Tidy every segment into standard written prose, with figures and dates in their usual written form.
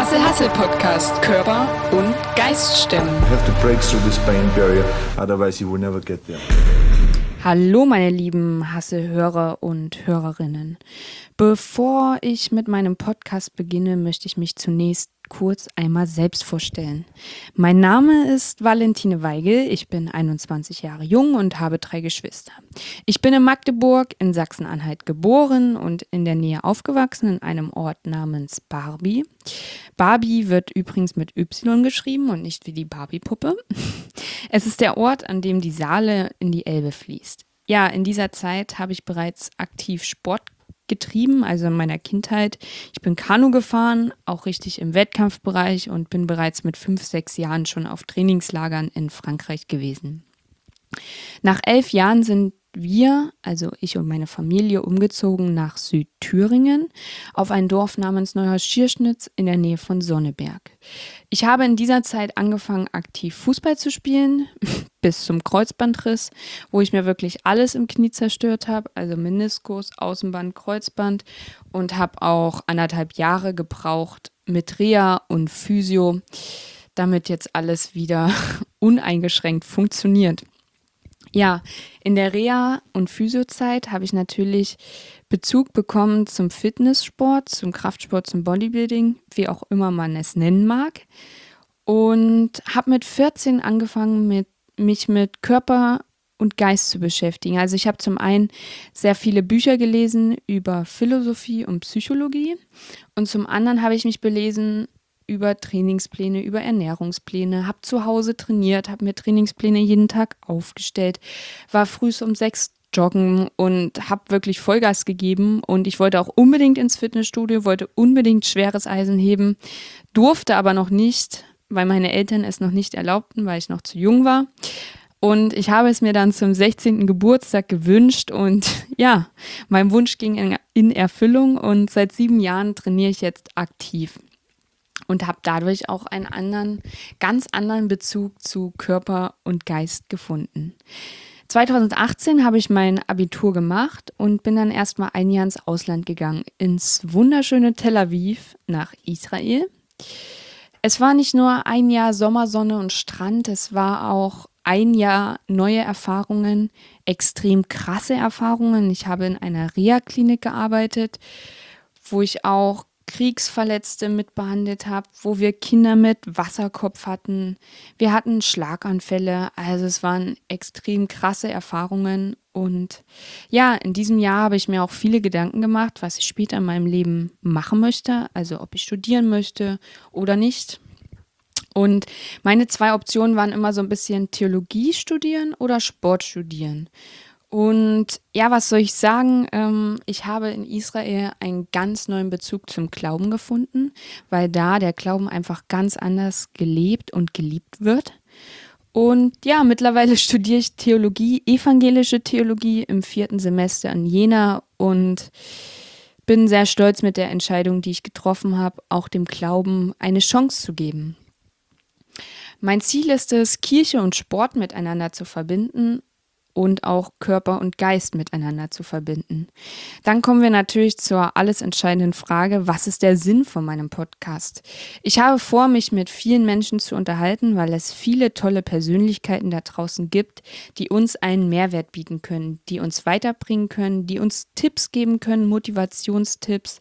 Hassel Hassel Podcast. Körper und Geist stemmen. You have to break through this pain barrier, otherwise you will never get there. Hallo meine lieben Hassel-Hörer und Hörerinnen. Bevor ich mit meinem Podcast beginne, möchte ich mich zunächst kurz einmal selbst vorstellen. Mein Name ist Valentine Weigel, ich bin 21 Jahre jung und habe 3 Geschwister. Ich bin in Magdeburg in Sachsen-Anhalt geboren und in der Nähe aufgewachsen in einem Ort namens Barby. Barby wird übrigens mit Y geschrieben und nicht wie die Barbie-Puppe. Es ist der Ort, an dem die Saale in die Elbe fließt. Ja, in dieser Zeit habe ich bereits aktiv Sport getrieben, also in meiner Kindheit. Ich bin Kanu gefahren, auch richtig im Wettkampfbereich und bin bereits mit 5, 6 Jahren schon auf Trainingslagern in Frankreich gewesen. Nach 11 Jahren sind wir, also ich und meine Familie, umgezogen nach Südthüringen auf ein Dorf namens Neuhaus-Schierschnitz in der Nähe von Sonneberg. Ich habe in dieser Zeit angefangen, aktiv Fußball zu spielen, bis zum Kreuzbandriss, wo ich mir wirklich alles im Knie zerstört habe, also Meniskus, Außenband, Kreuzband, und habe auch 1,5 Jahre gebraucht mit Reha und Physio, damit jetzt alles wieder uneingeschränkt funktioniert. Ja, in der Reha- und Physiozeit habe ich natürlich Bezug bekommen zum Fitnesssport, zum Kraftsport, zum Bodybuilding, wie auch immer man es nennen mag. Und habe mit 14 angefangen, mich mit Körper und Geist zu beschäftigen. Also ich habe zum einen sehr viele Bücher gelesen über Philosophie und Psychologie und zum anderen habe ich mich belesen über Trainingspläne, über Ernährungspläne, habe zu Hause trainiert, habe mir Trainingspläne jeden Tag aufgestellt, war früh um 6 joggen und habe wirklich Vollgas gegeben und ich wollte auch unbedingt ins Fitnessstudio, wollte unbedingt schweres Eisen heben, durfte aber noch nicht, weil meine Eltern es noch nicht erlaubten, weil ich noch zu jung war. Und ich habe es mir dann zum 16. Geburtstag gewünscht und ja, mein Wunsch ging in Erfüllung und seit 7 Jahren trainiere ich jetzt aktiv. Und habe dadurch auch einen ganz anderen Bezug zu Körper und Geist gefunden. 2018 habe ich mein Abitur gemacht und bin dann erstmal 1 Jahr ins Ausland gegangen, ins wunderschöne Tel Aviv nach Israel. Es war nicht nur 1 Jahr Sommersonne und Strand, es war auch 1 Jahr neue Erfahrungen, extrem krasse Erfahrungen. Ich habe in einer Reha-Klinik gearbeitet, wo ich auch Kriegsverletzte mitbehandelt habe, wo wir Kinder mit Wasserkopf hatten. Wir hatten Schlaganfälle, also es waren extrem krasse Erfahrungen. Und ja, in diesem Jahr habe ich mir auch viele Gedanken gemacht, was ich später in meinem Leben machen möchte, also ob ich studieren möchte oder nicht. Und meine 2 Optionen waren immer so ein bisschen Theologie studieren oder Sport studieren. Und ja, was soll ich sagen? Ich habe in Israel einen ganz neuen Bezug zum Glauben gefunden, weil da der Glauben einfach ganz anders gelebt und geliebt wird. Und ja, mittlerweile studiere ich Theologie, evangelische Theologie im 4. Semester in Jena und bin sehr stolz mit der Entscheidung, die ich getroffen habe, auch dem Glauben eine Chance zu geben. Mein Ziel ist es, Kirche und Sport miteinander zu verbinden und auch Körper und Geist miteinander zu verbinden. Dann kommen wir natürlich zur alles entscheidenden Frage, was ist der Sinn von meinem Podcast? Ich habe vor, mich mit vielen Menschen zu unterhalten, weil es viele tolle Persönlichkeiten da draußen gibt, die uns einen Mehrwert bieten können, die uns weiterbringen können, die uns Tipps geben können, Motivationstipps.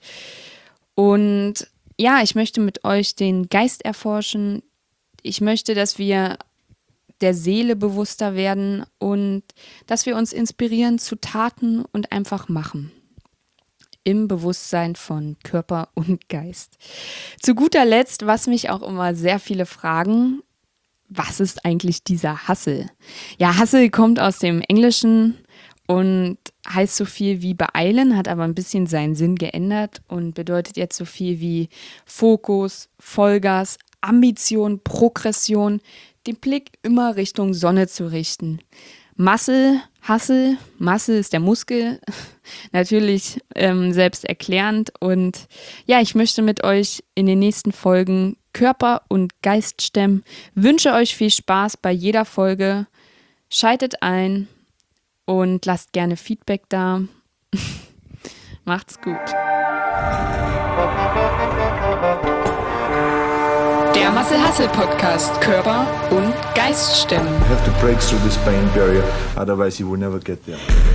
Und ja, ich möchte mit euch den Geist erforschen. Ich möchte, dass wir der Seele bewusster werden und dass wir uns inspirieren zu Taten und einfach machen. Im Bewusstsein von Körper und Geist. Zu guter Letzt, was mich auch immer sehr viele fragen, was ist eigentlich dieser Hustle? Ja, Hustle kommt aus dem Englischen und heißt so viel wie beeilen, hat aber ein bisschen seinen Sinn geändert und bedeutet jetzt so viel wie Fokus, Vollgas, Ambition, Progression, den Blick immer Richtung Sonne zu richten. Muscle ist der Muskel, natürlich selbst erklärend. Und ja, ich möchte mit euch in den nächsten Folgen Körper und Geist stemmen. Wünsche euch viel Spaß bei jeder Folge. Schaltet ein und lasst gerne Feedback da. Macht's gut. Hassel Hassel Podcast Körper und Geist stimmen. You have to break through this pain barrier, otherwise you will never get there.